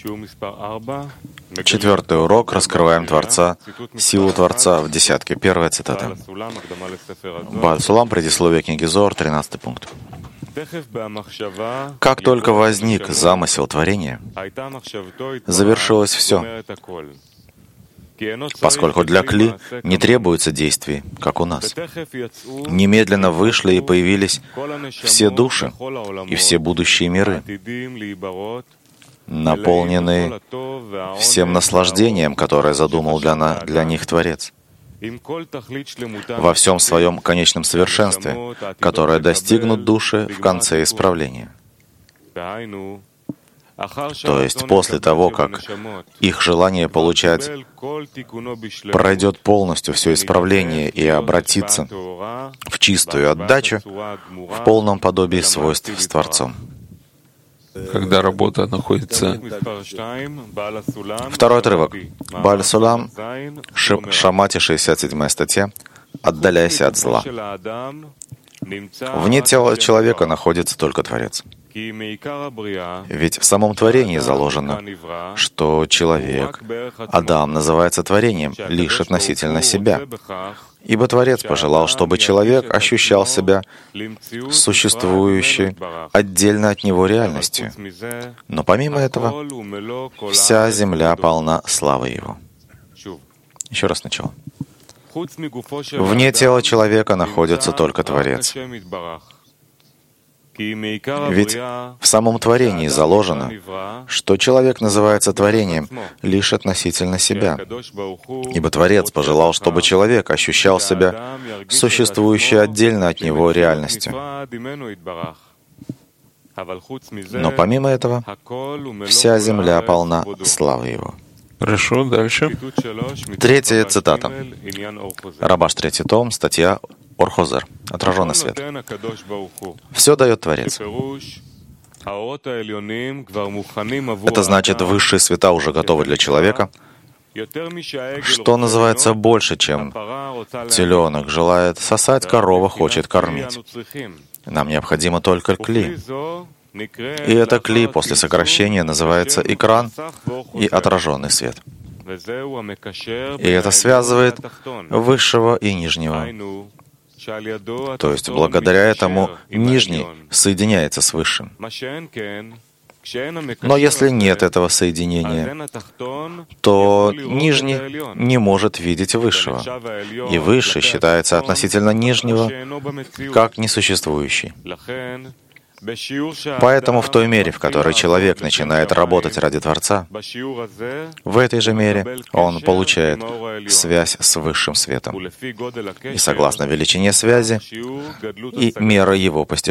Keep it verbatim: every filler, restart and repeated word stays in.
Четвертый урок. Раскрываем Творца, силу Творца в десятке. Первая цитата. Бааль Сулам, предисловие книги Зоар, тринадцатый пункт. Как только возник замысел творения, завершилось все, поскольку для Кли не требуется действий, как у нас. Немедленно вышли и появились все души и все будущие миры, наполненные всем наслаждением, которое задумал для, на, для них Творец, во всем своем конечном совершенстве, которое достигнут души в конце исправления. То есть после того, как их желание получать пройдет полностью все исправление и обратится в чистую отдачу в полном подобии свойств с Творцом. Когда работа находится... Второй отрывок. Бааль Сулам, Шамати, шестьдесят седьмая статья. «Отдаляйся от зла». Вне тела человека находится только Творец. Ведь в самом творении заложено, что человек, Адам, называется творением лишь относительно себя. Ибо Творец пожелал, чтобы человек ощущал себя существующей отдельно от него реальностью. Но помимо этого, вся земля полна славы Его. Еще раз начало. Вне тела человека находится только Творец. Ведь в самом творении заложено, что человек называется творением лишь относительно себя. Ибо Творец пожелал, чтобы человек ощущал себя существующей отдельно от него реальностью. Но помимо этого, вся земля полна славы Его. Хорошо, дальше. Третья цитата. Рабаш, третий том, статья Ор-Хозер. Отраженный свет. Все дает Творец. Это значит, высшие света уже готовы для человека, что называется больше, чем теленок желает сосать, корова хочет кормить. Нам необходимо только кли. И это кли после сокращения называется экран и отраженный свет. И это связывает высшего и нижнего. То есть благодаря этому нижний соединяется с высшим. Но если нет этого соединения, то нижний не может видеть высшего. И высший считается относительно нижнего как несуществующий. Поэтому в той мере, в которой человек начинает работать ради Творца, в этой же мере он получает связь с высшим светом. И согласно величине связи и мера его постижения,